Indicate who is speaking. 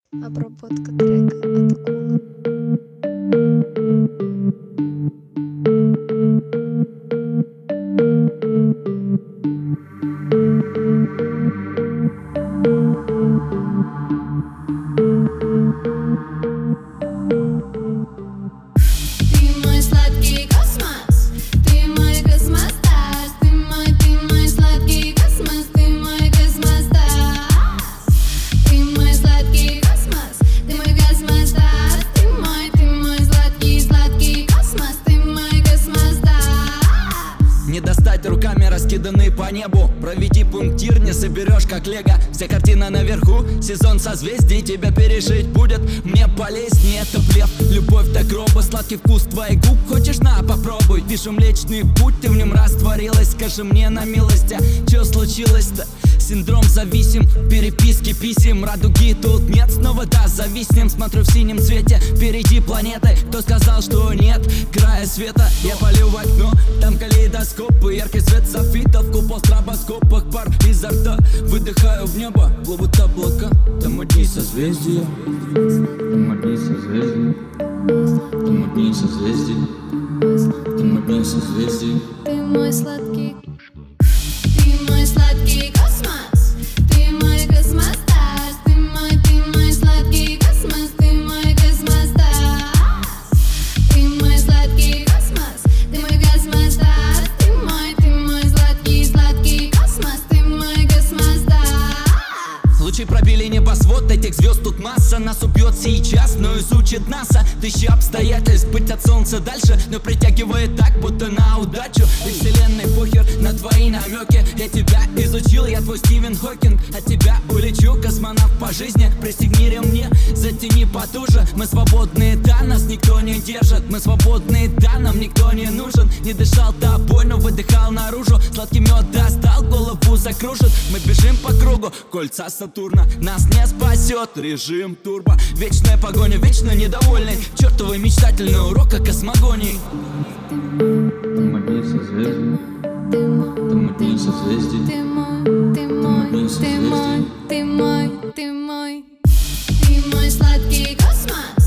Speaker 1: Обработка трека от Акула.
Speaker 2: Ты мой сладкий космос, ты мой космостас, ты мой сладкий космос, ты мой космостас. Ты мой сладкий космос, ты мой космостас, ты мой сладкий космос, ты мой космостас.
Speaker 3: Не достать руками, раскиданные по небу. Проведи пунктир, не соберешь как лего. Вся картина наверху, сезон созвездий. Тебя пережить будет мне полезнее. Это блеф, любовь до гроба, сладкий вкус твоих губ. Хочешь, на, попробуй. Вижу Млечный Путь, ты в нем растворилась. Скажи мне на милость, что случилось-то? Синдром зависим, переписки писем. Радуги тут нет, снова да, зависнем. Смотрю в синем цвете, впереди планеты. Кто сказал, что нет края света? Я полю в окно, там калейдоскопы. Яркий свет софитов, купол в стробоскопах. Пар изо рта, выдыхаю в небо. Плывут облака, там одни созвездия. Там одни созвездия. Там одни созвездия. Там одни созвездия.
Speaker 2: Ты мой сладкий, ты мой сладкий космос, ты мой космостас, ты мой сладкий космос, ты мой космостас. Ты мой сладкий космос, ты мой космостас, ты мой сладкий космос, ты мой космостас.
Speaker 3: Лучи пробили небосвод, этих звезд тут масса. Нас убьет сейчас, но изучит НАСА. Тысячи обстоятельств быть от солнца дальше, но притягивает так, будто на удачу. И вселенной похер на твои намеки. Я тебя изучил, я твой Стивен Хокинг. От тебя улечу, космонавт по жизни. Пристегни ремни, затяни потуже. Мы свободные, да, нас никто не держит. Мы свободные, да, нам никто не нужен. Не дышал тобой, но выдыхал наружу. Сладкий мед достал, голову закружит. Мы бежим по кругу, кольца Сатурна. Нас не спасет режим турбо. Вечная погоня, вечно недовольный. Чертовый мечтательный урок о космогонии.
Speaker 4: Там одни созвездия. Там одни созвездия.
Speaker 2: Ты мой, ты мой сладкий космос.